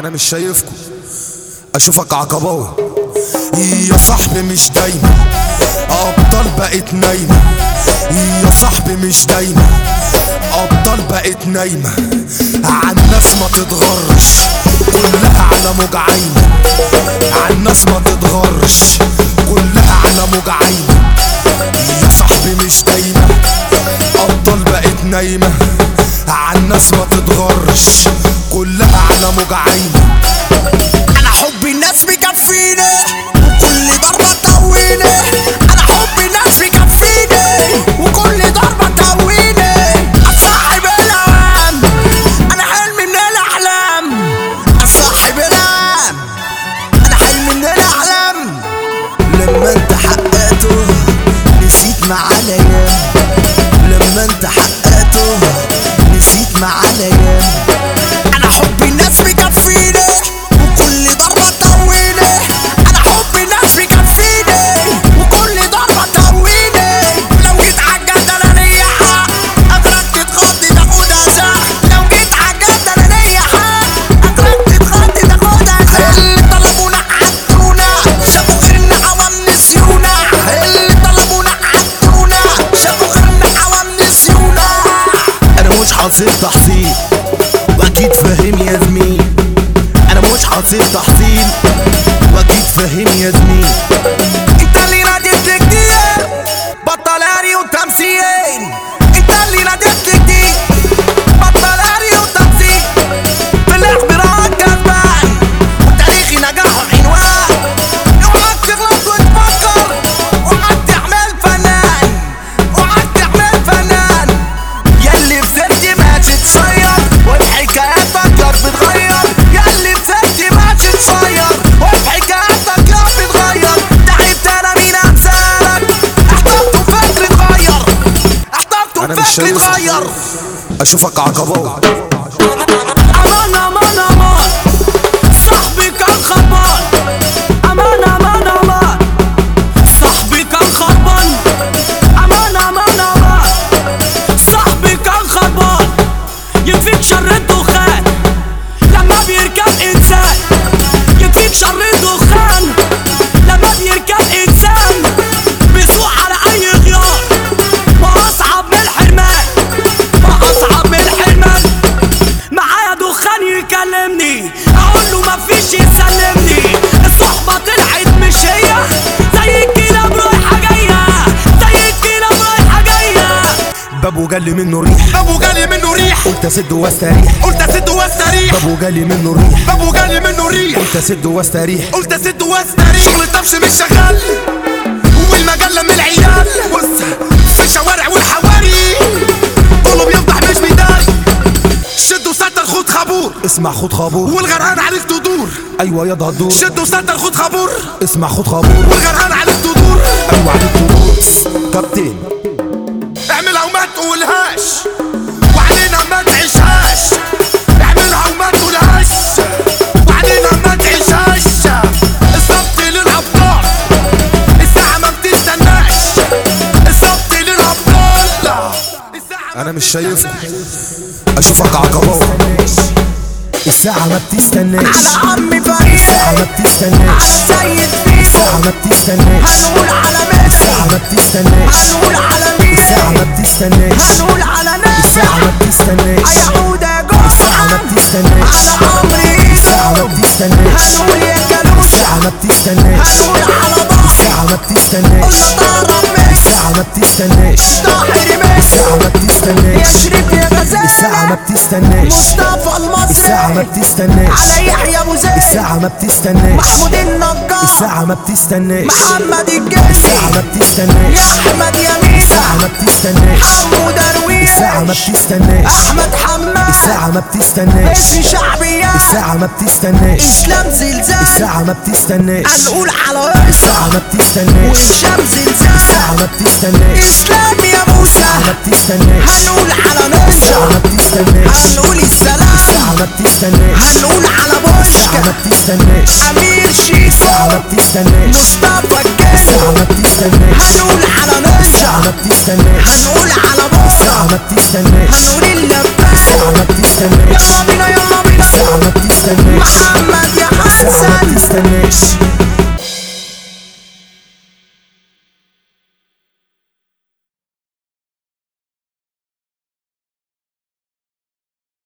انا مش شايفكم، اشوفك عقباوي. يا صاحبي مش دايما ابطال بقت نايمة، يا صاحبي مش دايما ابطال بقت نايمة. عالناس ما تتغرش كلها على موج عايمة، عالناس ما تتغرش كلها على موج عايمة. يا صاحبي مش دايما ابطال بقت نايمة، عالناس ما تتغرش كلها على موج عايمة. انا حب الناس مكفيني وكل ضربة تقويني، انا حب الناس مكفيني وكل ضربة تقويني. اصاحب الهوام انا حلمي من الاحلام، اصاحب الهوام انا حلمي من الاحلام. لما انت حققته نسيت مع الايام، لما انت حققته نسيت مع الايام. انا حب الناس مكفيني وكل ضربة تقويني، انا حب الناس مكفيني وكل ضربة تقويني. لو جيت عالجد انا ليا حق، اجرك تتخضي تاخدها زق. لو جيت عالجد انا ليا حق، اجرك تتخضي تاخدها زق. اللي طلبونا عدونا شافوا غيرنا عوام نسيونا، اللي طلبونا عدونا شافوا غيرنا عوام نسيونا. انا مش حاصل تحصيل واكيد فاهم يا زميل، انا مش حاصل تحصيل واكيد فاهم يا زميل. انت اللي ناديت لي كتير بطل هري وتمثيل، انت اللي ناديت لي كتير بطل هري وتمثيل. في الاختراع كسبان وتاريخي نجاح وعنوان. اوعك تغلط وتفكر، اوعك تعمل فنان، اوعك تعمل فنان. ياللي في سيرتي ماشي تصير وبحكاياتك يا بتغير، ياللي في سيرتي ماشي تصير وبحكاياتك يا بتغير. تعبت انا مين امثالك، احترت وفكري اتغير، احترت انا مش وفكري اتغير. شايفكم، اشوفك عقباوي. امان امان امان صاحبي كان خربان، امان امان امان صاحبي كان خربان، امان امان امان صاحبي كان خربان. يكفيك شر الدخان لما بيركب انسان، يكفيك شر الدخان لما بيركب انسان. بيسوق على اي غيار ما اصعب من الحرمان، ما اصعب من الحرمان. معايا دخان يكلمني اقول له مفيش يسلمني. الصحبة طلعت مش هي زي الكلاب رايحة جاية، زي الكلاب رايحة جاية. بابو جالي منه ريح، بابو جالي منه ريح، قلت اسد واستريح، قلت اسد واستريح. بابو جالي منه ريح، بابو جالي منه ريح، قلت اسد واستريح. قلت اسد واستريح. شغل الطفش مش شغال والمجلة من العيال، بص في الشوارع والحواري كله بيفضح مش بيداري. شد وستر خد خابور، اسمع خد خابور والغرقان عليك تدور. ايوه يا دور، شد وستر خد خابور، اسمع خد خابور والغرقان عليك تدور. ايوه عليك تدور. كابتن اعملها وما تقولهاش وعلينا ما تعيشهاش، اعملها وما تقولهاش وعلينا ما تعيشهاش. الصبت للابطال الساعة ما بتستناش، الصبت للابطال الساعة. انا مش شايفكم، اشوفك عقباوي. الساعة ما بتستناش على عمي فريد، الساعة ما بتستناش على سيد فيلو، الساعة ما بتستناش هنقول على ميسي، الساعة ما بتستناش هنقول على مين، الساعة ما بتستناش هنقول على الساعة نافع، ما بتستناش يعود يا جوع، الساعة ما بتستناش على عمري الساعة ما بتستناش هنقول يا كالوش، الساعة ما بتستناش هنقول على ضحي، الساعة ما بتستناش قلنا طارق ميسي، الساعة ما بتستناش طاهر ميسي، الساعة ما بتستناش يا شريف يا الساعة ما غزالة، بتستناش مصطفى الساعة ما المصري، بتستناش على يحيى ابو زيد، الساعة ما بتستناش محمود النجار، الساعة ما بتستناش محمد الساعة الجندي، ما بتستناش يا احمد يمين، الساعة ما بتستناش حمو درويش، الساعة ما بتستناش احمد حماد، الساعة ما بتستناش اسم شعبيات، الساعة ما بتستناش اسلام زلزال، الساعة ما بتستناش هنقول على الساعة ما بتستناش وهشام زلزال، الساعة ما بتستناش اسلام يا موسى، الساعة ما بتستناش هنقول على الساعة ما نوشة، بتستناش هنقول السلام، الساعة ما بتستناش هنقول على الساعة ما بوشكا، بتستناش امير الساعة ما شيكو، بتستناش مصطفى الساعة الجن، ما بتستناش هنقول على الساعة نوشة، ما بتستناش هنقول على الساعة بوسة، ما بتستناش هنقول اللبان. الساعة ما بتستناش يلا بينا يلا